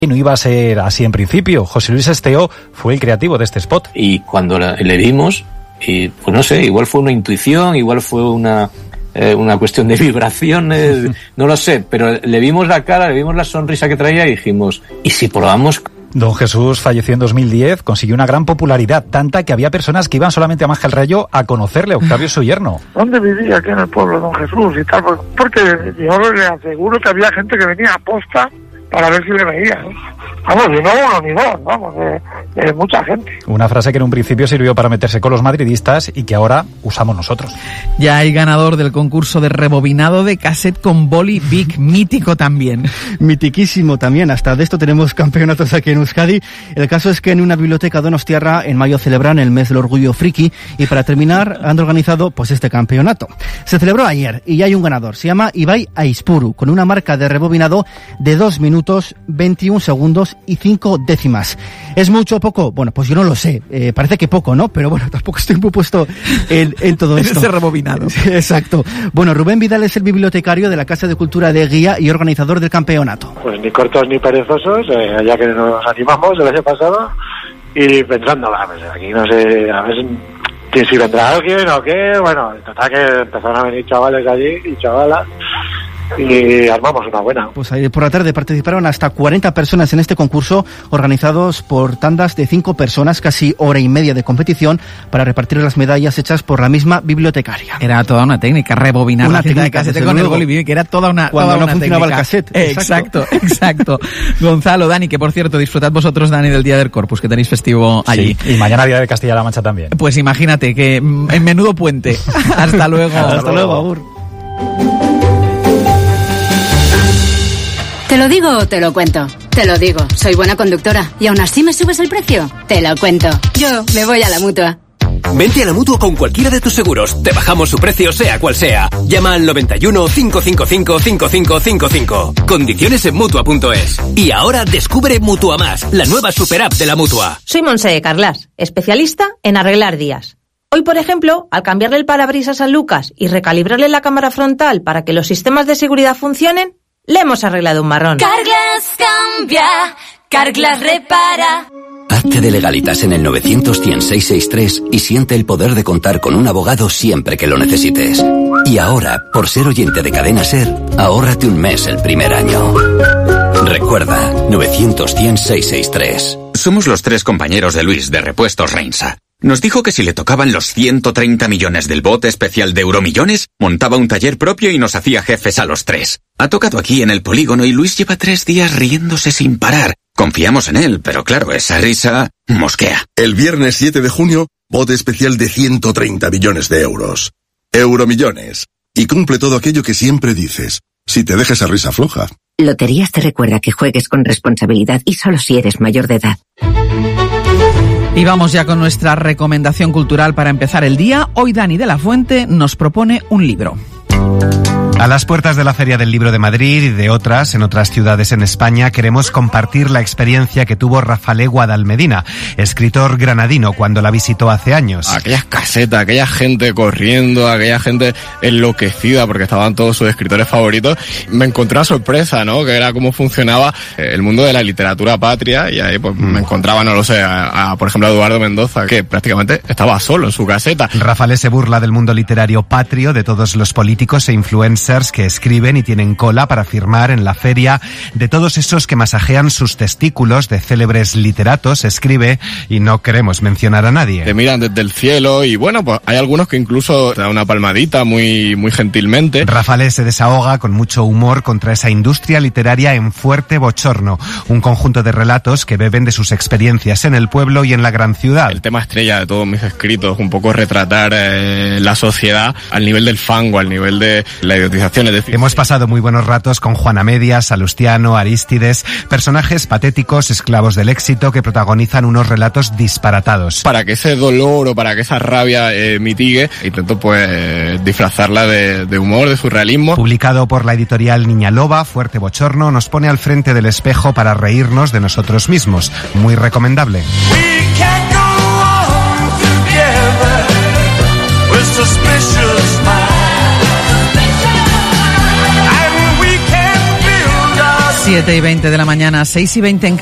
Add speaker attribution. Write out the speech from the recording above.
Speaker 1: Y no iba a ser así en principio. José Luis Esteo fue el creativo de este spot.
Speaker 2: Y cuando le vimos, y pues no sé, igual fue una intuición, igual fue una cuestión de vibraciones, no lo sé, pero le vimos la cara, le vimos la sonrisa que traía y dijimos, ¿y si probamos?
Speaker 1: Don Jesús falleció en 2010, consiguió una gran popularidad, tanta que había personas que iban solamente a Más que el Rayo a conocerle. Octavio es su yerno.
Speaker 3: ¿Dónde vivía aquí en el pueblo Don Jesús y tal? Porque yo le aseguro que había gente que venía a posta para ver si le veía, ¿eh? Vamos, y no uno ni dos, vamos, de mucha gente.
Speaker 1: Una frase que en un principio sirvió para meterse con los madridistas y que ahora usamos nosotros.
Speaker 4: Ya hay ganador del concurso de rebobinado de cassette con boli Big, mítico también.
Speaker 5: Mitiquísimo también, hasta de esto tenemos campeonatos aquí en Euskadi. El caso es que en una biblioteca donostiarra en mayo celebran el mes del orgullo friki y para terminar han organizado pues este campeonato. Se celebró ayer y ya hay un ganador, se llama Ibai Aispuru, con una marca de rebobinado de 2 minutos, 21 segundos y 5 décimas. ¿Es mucho o poco? Bueno, pues yo no lo sé. Parece que poco, ¿no? Pero bueno, tampoco estoy muy puesto en todo esto.
Speaker 4: En ese rebobinado.
Speaker 5: Exacto. Bueno, Rubén Vidal es el bibliotecario de la Casa de Cultura de Guía y organizador del campeonato.
Speaker 3: Pues ni cortos ni perezosos, ya que nos animamos el año pasado y pensando, pues aquí no sé, a ver si vendrá alguien o qué. Bueno, en total que empezaron a venir chavales allí y chavalas. Y armamos una buena.
Speaker 5: Pues ayer por la tarde participaron hasta 40 personas en este concurso, organizados por tandas de 5 personas, casi hora y media de competición para repartir las medallas hechas por la misma bibliotecaria.
Speaker 4: Era toda una técnica, rebobinar una la cinta de cassette con el boli, que era toda una
Speaker 5: cuando
Speaker 4: toda
Speaker 5: no funcionaba
Speaker 4: técnica.
Speaker 5: El cassette.
Speaker 4: Exacto. Gonzalo, Dani, que por cierto, disfrutad vosotros, Dani, del Día del Corpus, que tenéis festivo allí.
Speaker 1: Sí, y mañana Día de Castilla-La Mancha también.
Speaker 4: Pues imagínate que en menudo puente. Hasta luego.
Speaker 5: Hasta luego, Agur.
Speaker 6: ¿Te lo digo o te lo cuento? Te lo digo, soy buena conductora. ¿Y aún así me subes el precio? Te lo cuento. Yo me voy a la Mutua.
Speaker 7: Vente a la Mutua con cualquiera de tus seguros. Te bajamos su precio sea cual sea. Llama al 91 555 5555. Condiciones en Mutua.es. Y ahora descubre Mutua Más, la nueva super app de la Mutua.
Speaker 8: Soy Montse Carlas, especialista en arreglar días. Hoy, por ejemplo, al cambiarle el parabrisas a Lucas y recalibrarle la cámara frontal para que los sistemas de seguridad funcionen, le hemos arreglado un marrón.
Speaker 9: Carglass cambia, Carglass repara.
Speaker 7: Hazte de Legalitas en el 900-100-663 y siente el poder de contar con un abogado siempre que lo necesites. Y ahora, por ser oyente de Cadena SER, ahórrate un mes el primer año. Recuerda, 900-100-663.
Speaker 10: Somos los 3 compañeros de Luis de Repuestos Reinsa. Nos dijo que si le tocaban los 130 millones del bote especial de Euromillones, montaba un taller propio y nos hacía jefes a los 3. Ha tocado aquí en el polígono y Luis lleva 3 días riéndose sin parar. Confiamos en él, pero claro, esa risa mosquea.
Speaker 11: El viernes 7 de junio, bote especial de 130 millones de euros. Euromillones. Y cumple todo aquello que siempre dices. Si te dejas esa risa floja.
Speaker 12: Loterías te recuerda que juegues con responsabilidad y solo si eres mayor de edad.
Speaker 4: Y vamos ya con nuestra recomendación cultural para empezar el día. Hoy Dani de la Fuente nos propone un libro.
Speaker 13: A las puertas de la Feria del Libro de Madrid y de otras, en otras ciudades en España, queremos compartir la experiencia que tuvo Rafalé Guadalmedina, escritor granadino, cuando la visitó hace años.
Speaker 14: Aquellas casetas, aquella gente corriendo, aquella gente enloquecida porque estaban todos sus escritores favoritos. Me encontré una sorpresa, ¿no? Que era cómo funcionaba el mundo de la literatura patria y ahí pues me encontraba, no lo sé, por ejemplo a Eduardo Mendoza, que prácticamente estaba solo en su caseta.
Speaker 13: Rafalé se burla del mundo literario patrio, de todos los políticos e influencers que escriben y tienen cola para firmar en la feria, de todos esos que masajean sus testículos, de célebres literatos, escribe, y no queremos mencionar a nadie.
Speaker 14: Te miran desde el cielo y bueno, pues hay algunos que incluso te dan una palmadita muy gentilmente.
Speaker 13: Rafalé se desahoga con mucho humor contra esa industria literaria en Fuerte Bochorno, un conjunto de relatos que beben de sus experiencias en el pueblo y en la gran ciudad.
Speaker 14: El tema estrella de todos mis escritos, un poco retratar la sociedad al nivel del fango, al nivel de la idiotización.
Speaker 13: Hemos pasado muy buenos ratos con Juana Medias, Salustiano, Arístides, personajes patéticos, esclavos del éxito que protagonizan unos relatos disparatados.
Speaker 14: Para que ese dolor o para que esa rabia mitigue, intento pues disfrazarla de humor, de surrealismo.
Speaker 13: Publicado por la editorial Niña Loba, Fuerte Bochorno nos pone al frente del espejo para reírnos de nosotros mismos. Muy recomendable.
Speaker 4: 7:20 de la mañana, 6:20 en